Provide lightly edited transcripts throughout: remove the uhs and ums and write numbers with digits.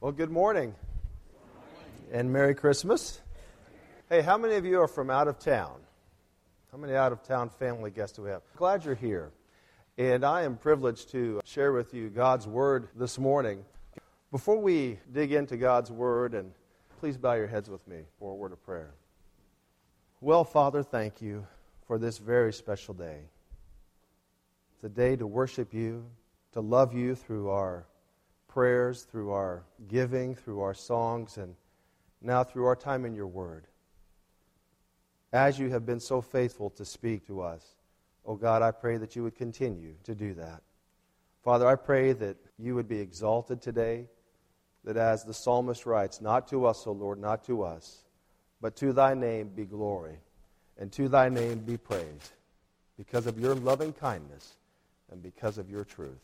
Well, good morning and Merry Christmas. Hey, how many of you are from out of town? How many out-of-town family guests do we have? Glad you're here. And I am privileged to share with you God's Word this morning. Before we dig into God's Word, and please bow your heads with me for a word of prayer. Well, Father, thank you for this very special day. It's a day to worship you, to love you through our prayers, through our giving, through our songs, and now through our time in your Word. As you have been so faithful to speak to us, oh God, I pray that you would continue to do that. Father, I pray that you would be exalted today, that as the psalmist writes, not to us, O Lord, not to us, but to thy name be glory, and to thy name be praise, because of your loving kindness and because of your truth.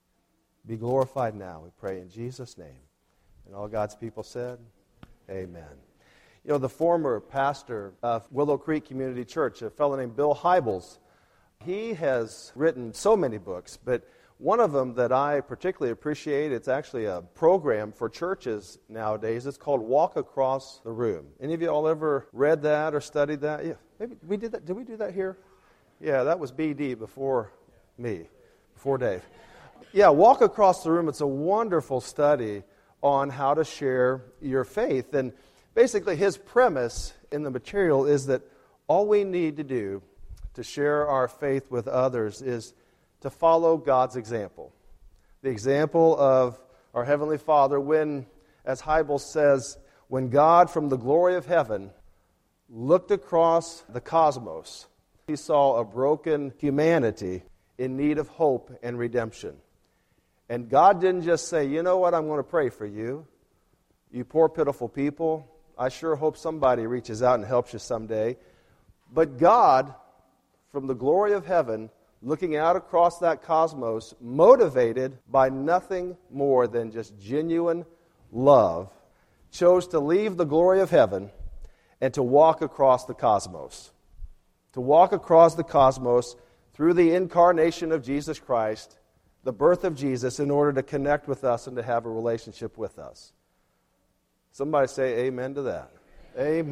Be glorified now, we pray in Jesus' name. And all God's people said, amen. You know, the former pastor of Willow Creek Community Church, a fellow named Bill Hybels, he has written so many books, but one of them that I particularly appreciate, it's actually a program for churches nowadays. It's called Walk Across the Room. Any of you all ever read that or studied that? Yeah, maybe we did that. Did we do that here? Yeah, that was BD before me, before Dave. Yeah, Walk Across the Room. It's a wonderful study on how to share your faith. And basically his premise in the material is that all we need to do to share our faith with others is to follow God's example. The example of our Heavenly Father when, as Hybels says, when God from the glory of heaven looked across the cosmos, he saw a broken humanity in need of hope and redemption. And God didn't just say, you know what, I'm going to pray for you. You poor, pitiful people. I sure hope somebody reaches out and helps you someday. But God, from the glory of heaven, looking out across that cosmos, motivated by nothing more than just genuine love, chose to leave the glory of heaven and to walk across the cosmos. To walk across the cosmos through the incarnation of Jesus Christ, the birth of Jesus, in order to connect with us and to have a relationship with us. Somebody say amen to that. Amen.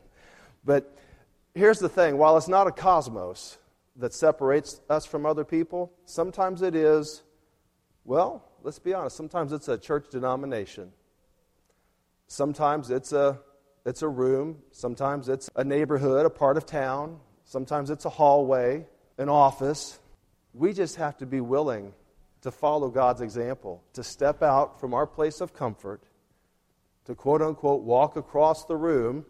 But here's the thing. While it's not a cosmos that separates us from other people, sometimes it is, well, let's be honest, sometimes it's a church denomination. Sometimes it's a room. Sometimes it's a neighborhood, a part of town. Sometimes it's a hallway, an office. We just have to be willing to follow God's example, to step out from our place of comfort, to quote-unquote walk across the room,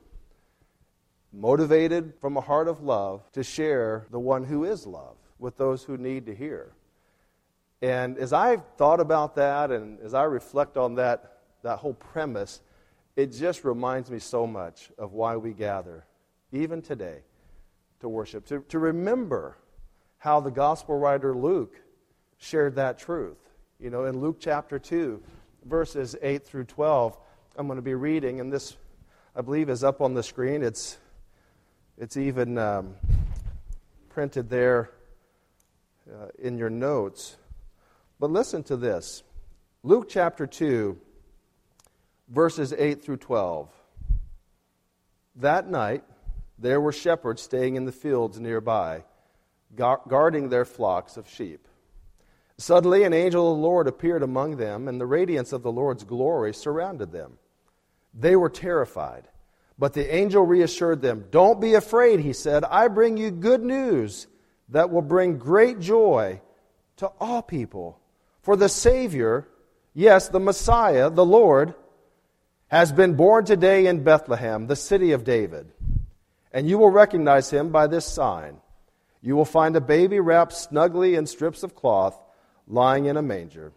motivated from a heart of love, to share the one who is love with those who need to hear. And as I've thought about that and as I reflect on that whole premise, it just reminds me so much of why we gather, even today, to worship, to remember how the gospel writer Luke shared that truth. You know, in Luke chapter 2, verses 8 through 12, I'm going to be reading, and this, I believe, is up on the screen. It's even printed there in your notes. But listen to this. Luke chapter 2, verses 8 through 12. That night, there were shepherds staying in the fields nearby, guarding their flocks of sheep. Suddenly an angel of the Lord appeared among them, and the radiance of the Lord's glory surrounded them. They were terrified, but the angel reassured them. Don't be afraid, he said. I bring you good news that will bring great joy to all people. For the Savior, yes, the Messiah, the Lord, has been born today in Bethlehem, the city of David. And you will recognize him by this sign. You will find a baby wrapped snugly in strips of cloth, lying in a manger.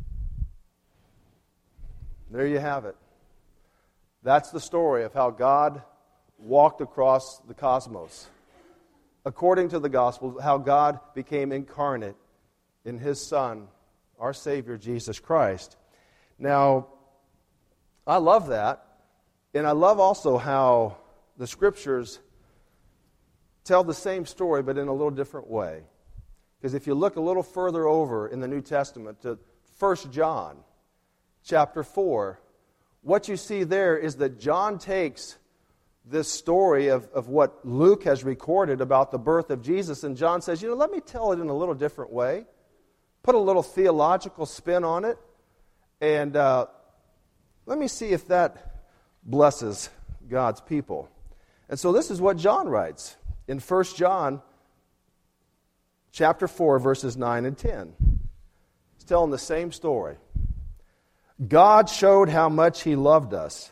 There you have it. That's the story of how God walked across the cosmos. According to the gospel, how God became incarnate in his Son, our Savior, Jesus Christ. Now, I love that. And I love also how the Scriptures tell the same story, but in a little different way. Because if you look a little further over in the New Testament to 1 John chapter 4, what you see there is that John takes this story of what Luke has recorded about the birth of Jesus, and John says, let me tell it in a little different way. Put a little theological spin on it, and let me see if that blesses God's people. And so this is what John writes in 1 John chapter 4, verses 9 and 10. He's telling the same story. God showed how much He loved us.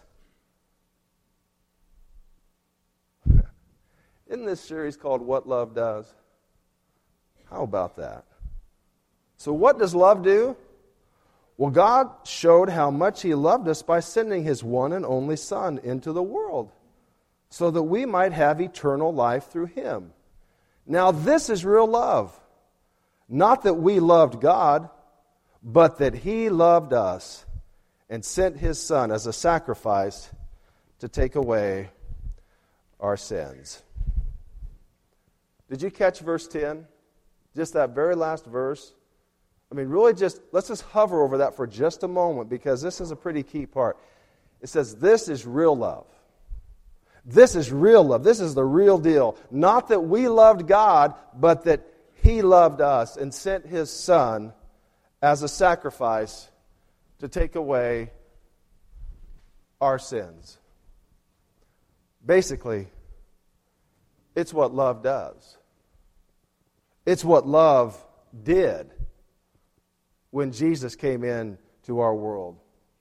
Isn't this series called What Love Does? How about that? So what does love do? Well, God showed how much He loved us by sending His one and only Son into the world so that we might have eternal life through Him. Now this is real love. Not that we loved God, but that He loved us and sent His Son as a sacrifice to take away our sins. Did you catch verse 10? Just that very last verse? I mean, really let's just hover over that for just a moment, because this is a pretty key part. It says, this is real love. This is real love. This is the real deal. Not that we loved God, but that He loved us and sent His Son as a sacrifice to take away our sins. Basically, it's what love does. It's what love did when Jesus came into our world.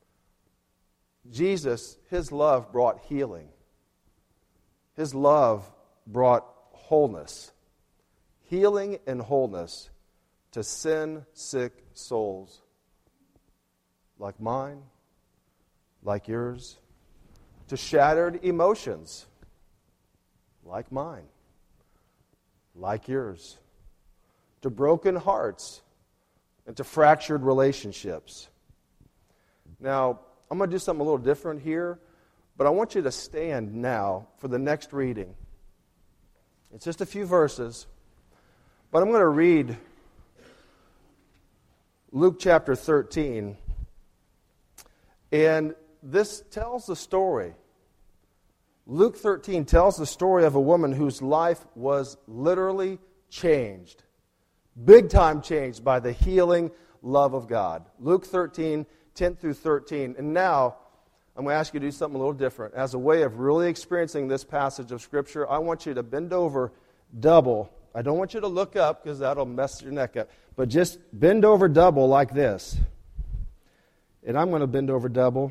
Jesus, His love brought healing. His love brought wholeness. Healing and wholeness to sin-sick souls like mine, like yours, to shattered emotions like mine, like yours, to broken hearts, and to fractured relationships. Now, I'm going to do something a little different here, but I want you to stand now for the next reading. It's just a few verses, but I'm going to read Luke chapter 13, and this tells the story. Luke 13 tells the story of a woman whose life was literally changed. Big time changed by the healing love of God. Luke 13, 10 through 13. And now, I'm going to ask you to do something a little different. As a way of really experiencing this passage of Scripture, I want you to bend over double. I don't want you to look up because that'll mess your neck up. But just bend over double like this. And I'm going to bend over double.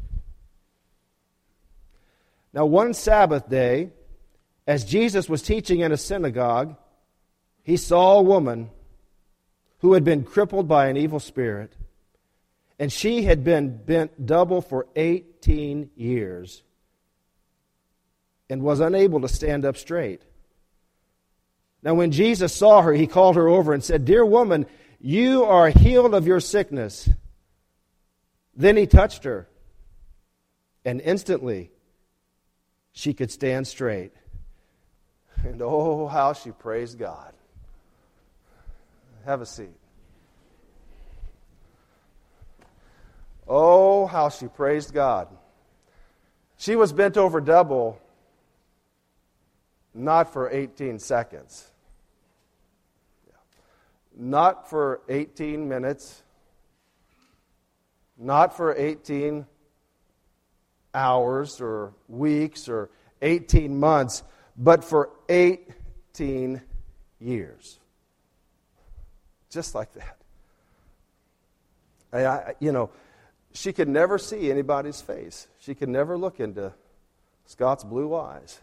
Now, one Sabbath day, as Jesus was teaching in a synagogue, He saw a woman who had been crippled by an evil spirit, and she had been bent double for 18 years and was unable to stand up straight. Now, when Jesus saw her, He called her over and said, "Dear woman, you are healed of your sickness." Then He touched her, and instantly she could stand straight. And oh, how she praised God. Have a seat. Oh, how she praised God. She was bent over double, not for 18 seconds. Not for 18 minutes. Not for 18 hours or weeks or 18 months, but for 18 years. Just like that. She could never see anybody's face. She could never look into Scott's blue eyes.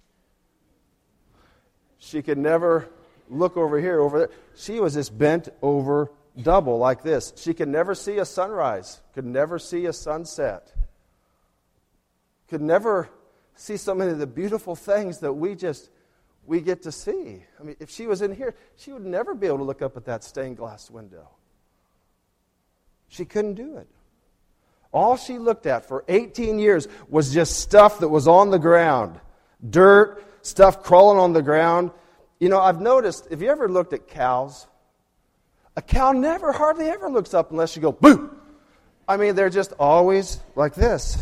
She could never look over here, over there. She was just bent over double like this. She could never see a sunrise, could never see a sunset, could never see so many of the beautiful things that we get to see. I mean, if she was in here, she would never be able to look up at that stained glass window. She couldn't do it. All she looked at for 18 years was just stuff that was on the ground. Dirt, stuff crawling on the ground. I've noticed, have you ever looked at cows? A cow hardly ever looks up unless you go, boo! I mean, they're just always like this.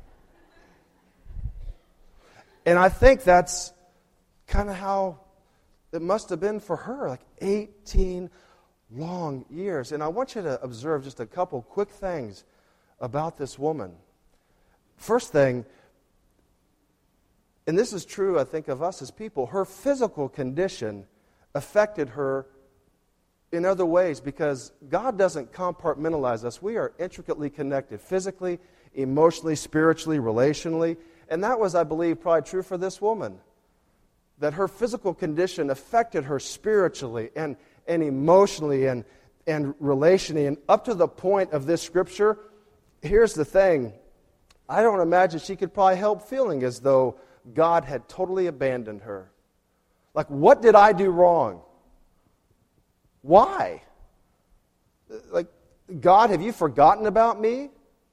And I think that's kind of how it must have been for her, like 18 long years. And I want you to observe just a couple quick things about this woman. First thing, and this is true, I think, of us as people, her physical condition affected her in other ways because God doesn't compartmentalize us. We are intricately connected physically, emotionally, spiritually, relationally. And that was, I believe, probably true for this woman. That her physical condition affected her spiritually and emotionally and relationally. And up to the point of this scripture, here's the thing. I don't imagine she could probably help feeling as though God had totally abandoned her. Like, what did I do wrong? Why? Like, God, have you forgotten about me?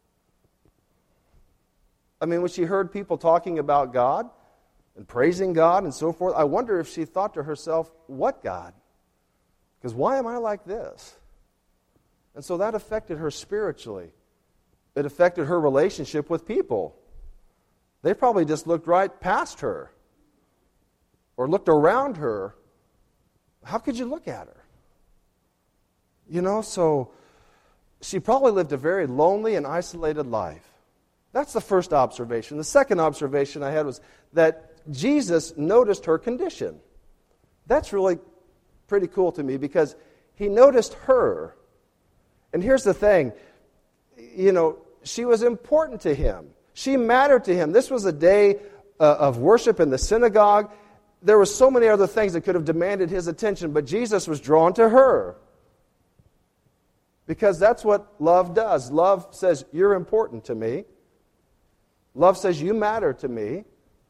I mean, when she heard people talking about God and praising God and so forth, I wonder if she thought to herself, what God? Because why am I like this? And so that affected her spiritually. It affected her relationship with people. They probably just looked right past her or looked around her. How could you look at her? You know, so she probably lived a very lonely and isolated life. That's the first observation. The second observation I had was that Jesus noticed her condition. That's really pretty cool to me because he noticed her. And here's the thing, you know, she was important to him. She mattered to him. This was a day of worship in the synagogue. There were so many other things that could have demanded his attention, but Jesus was drawn to her. Because that's what love does. Love says, you're important to me. Love says, you matter to me.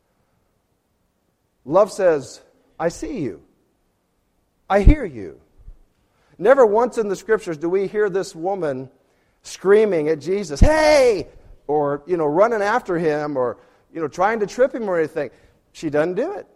Love says, I see you. I hear you. Never once in the Scriptures do we hear this woman screaming at Jesus, hey! Or, running after him or, trying to trip him or anything. She doesn't do it.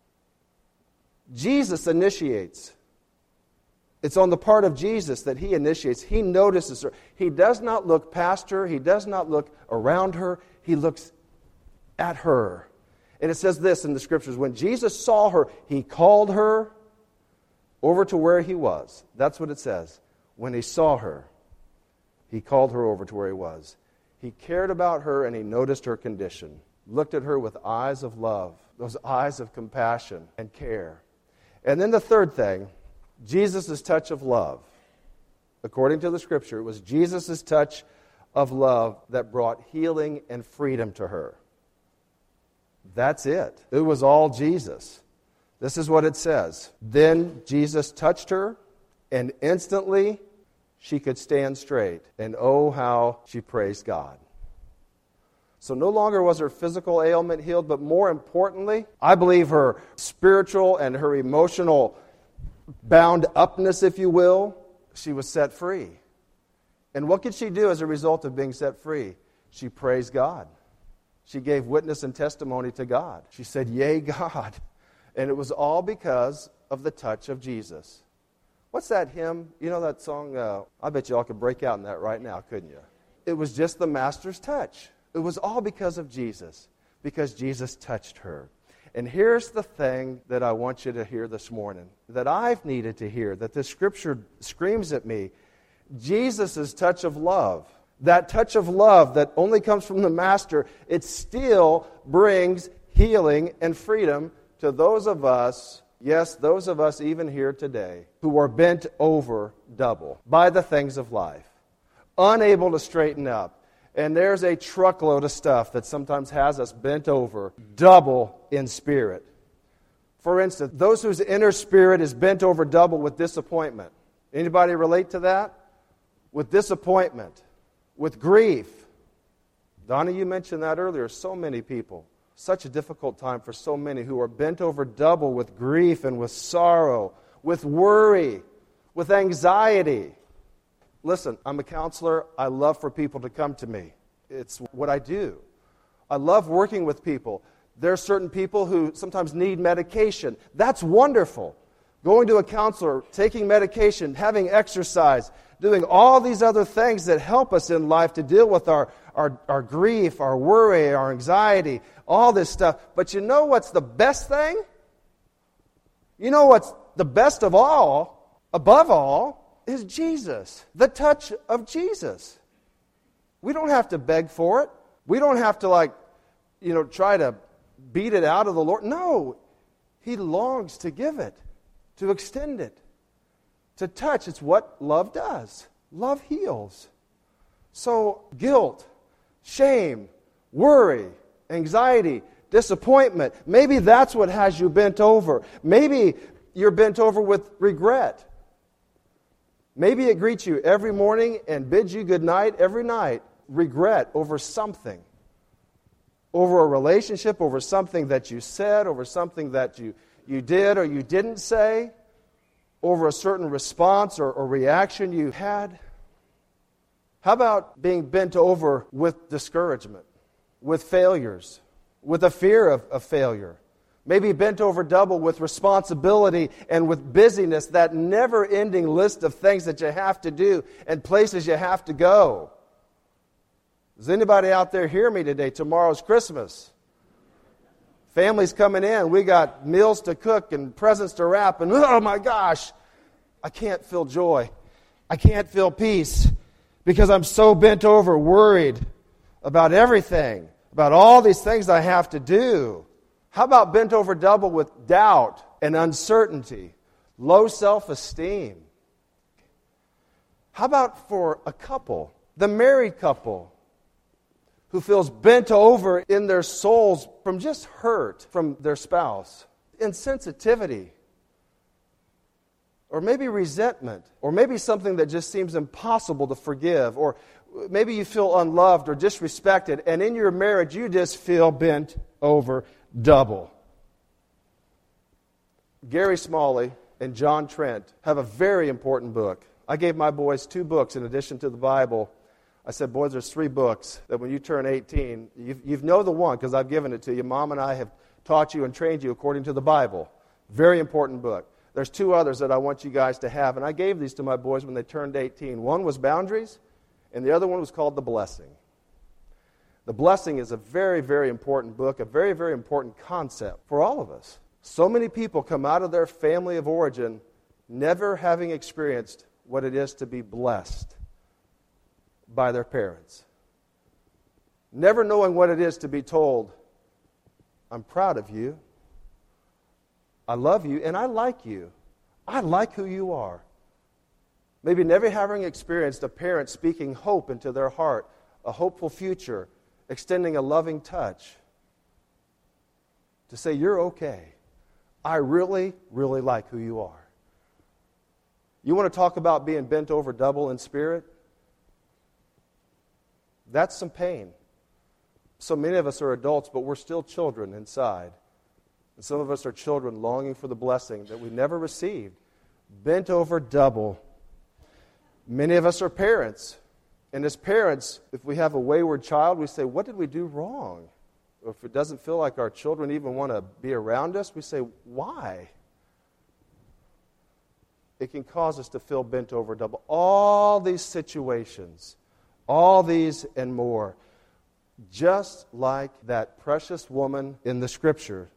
Jesus initiates. It's on the part of Jesus that he initiates. He notices her. He does not look past her. He does not look around her. He looks at her. And it says this in the Scriptures. When Jesus saw her, he called her over to where he was. That's what it says. When he saw her, he called her over to where he was. He cared about her and he noticed her condition. Looked at her with eyes of love. Those eyes of compassion and care. And then the third thing, Jesus' touch of love. According to the Scripture, it was Jesus' touch of love that brought healing and freedom to her. That's it. It was all Jesus. This is what it says. Then Jesus touched her, and instantly she could stand straight. And oh, how she praised God. So no longer was her physical ailment healed, but more importantly, I believe her spiritual and her emotional bound upness, if you will, she was set free. And what could she do as a result of being set free? She praised God. She gave witness and testimony to God. She said, yea, God. And it was all because of the touch of Jesus. What's that hymn? You know that song? I bet you all could break out in that right now, couldn't you? It was just the Master's touch. It was all because of Jesus, because Jesus touched her. And here's the thing that I want you to hear this morning, that I've needed to hear, that the Scripture screams at me. Jesus' touch of love, that touch of love that only comes from the Master, it still brings healing and freedom to those of us, yes, those of us even here today, who are bent over double by the things of life, unable to straighten up. And there's a truckload of stuff that sometimes has us bent over double in spirit. For instance, those whose inner spirit is bent over double with disappointment. Anybody relate to that? With disappointment, with grief. Donna, you mentioned that earlier. So many people. Such a difficult time for so many who are bent over double with grief and with sorrow, with worry, with anxiety. Listen, I'm a counselor. I love for people to come to me. It's what I do. I love working with people. There are certain people who sometimes need medication. That's wonderful. Going to a counselor, taking medication, having exercise, doing all these other things that help us in life to deal with our grief, our worry, our anxiety, all this stuff. But you know what's the best thing? You know what's the best of all, above all, is Jesus. The touch of Jesus. We don't have to beg for it. We don't have to try to beat it out of the Lord. No, He longs to give it, to extend it, to touch. It's what love does. Love heals. So guilt, shame, worry, anxiety, disappointment, maybe that's what has you bent over. Maybe you're bent over with regret. Maybe it greets you every morning and bids you good night every night. Regret over something. Over a relationship, over something that you said, over something that you did or you didn't say, over a certain response or reaction you had. How about being bent over with discouragement, with failures, with a fear of failure? Maybe bent over double with responsibility and with busyness, that never-ending list of things that you have to do and places you have to go. Does anybody out there hear me today? Tomorrow's Christmas. Family's coming in. We got meals to cook and presents to wrap. And oh my gosh, I can't feel joy. I can't feel peace because I'm so bent over, worried about everything, about all these things I have to do. How about bent over double with doubt and uncertainty, low self-esteem? How about for a couple, the married couple, who feels bent over in their souls from just hurt from their spouse, insensitivity, or maybe resentment, or maybe something that just seems impossible to forgive, or maybe you feel unloved or disrespected, and in your marriage you just feel bent over double. Gary Smalley and John Trent have a very important book. I gave my boys 2 books in addition to the Bible. I said, boys, there's 3 books that when you turn 18, you know the one because I've given it to you. Mom and I have taught you and trained you according to the Bible. Very important book. There's 2 others that I want you guys to have, and I gave these to my boys when they turned 18. One was Boundaries, and the other one was called The Blessing. The Blessing is a very, very important book, a very, very important concept for all of us. So many people come out of their family of origin never having experienced what it is to be blessed by their parents. Never knowing what it is to be told, I'm proud of you, I love you, and I like you. I like who you are. Maybe never having experienced a parent speaking hope into their heart, a hopeful future, extending a loving touch to say, you're okay. I really, really like who you are. You want to talk about being bent over double in spirit? That's some pain. So many of us are adults, but we're still children inside. And some of us are children longing for the blessing that we never received. Bent over double. Many of us are parents. And as parents, if we have a wayward child, we say, what did we do wrong? Or if it doesn't feel like our children even want to be around us, we say, why? It can cause us to feel bent over double. All these situations, all these and more, just like that precious woman in the Scripture,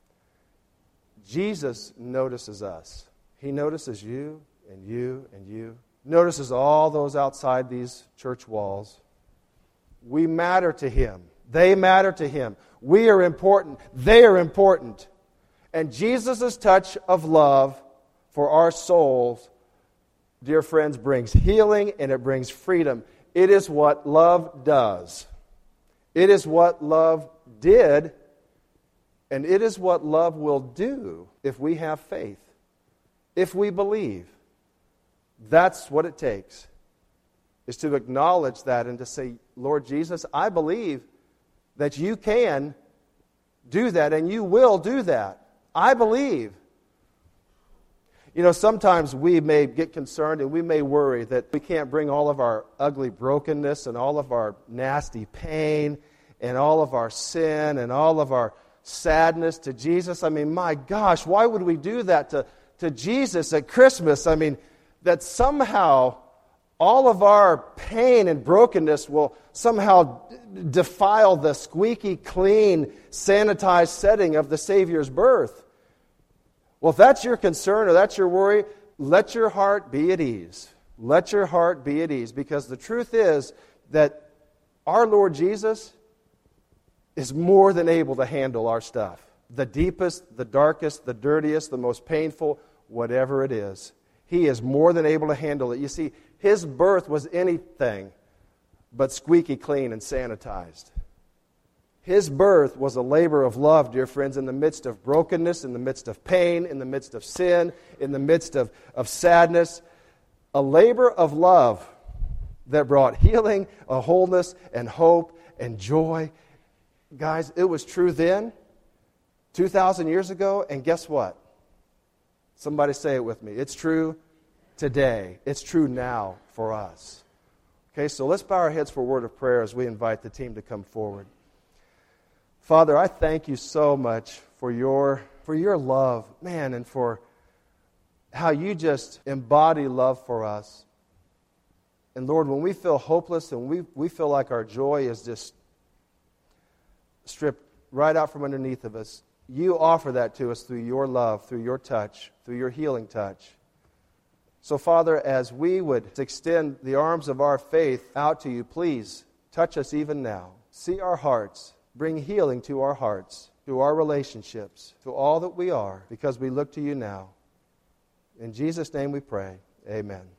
Jesus notices us. He notices you and you and you. Notices all those outside these church walls. We matter to Him. They matter to Him. We are important. They are important. And Jesus' touch of love for our souls, dear friends, brings healing and it brings freedom. It is what love does. It is what love did, and it is what love will do if we have faith, if we believe. That's what it takes, is to acknowledge that and to say, Lord Jesus, I believe that you can do that and you will do that. I believe. You know, sometimes we may get concerned and we may worry that we can't bring all of our ugly brokenness and all of our nasty pain and all of our sin and all of our sadness to Jesus. I mean, my gosh, why would we do that to Jesus at Christmas? I mean, that somehow all of our pain and brokenness will somehow defile the squeaky clean, sanitized setting of the Savior's birth. Well, if that's your concern or that's your worry, let your heart be at ease. Let your heart be at ease, because the truth is that our Lord Jesus is more than able to handle our stuff. The deepest, the darkest, the dirtiest, the most painful, whatever it is. He is more than able to handle it. You see, His birth was anything but squeaky clean and sanitized. His birth was a labor of love, dear friends, in the midst of brokenness, in the midst of pain, in the midst of sin, in the midst of sadness. A labor of love that brought healing, a wholeness, and hope, and joy. Guys, it was true then, 2,000 years ago, and guess what? Somebody say it with me. It's true today. It's true now for us. Okay, so let's bow our heads for a word of prayer as we invite the team to come forward. Father, I thank you so much for your love, man, and for how you just embody love for us. And Lord, when we feel hopeless and we feel like our joy is just stripped right out from underneath of us, you offer that to us through your love, through your touch, through your healing touch. So, Father, as we would extend the arms of our faith out to you, please touch us even now. See our hearts. Bring healing to our hearts, to our relationships, to all that we are, because we look to you now. In Jesus' name we pray. Amen.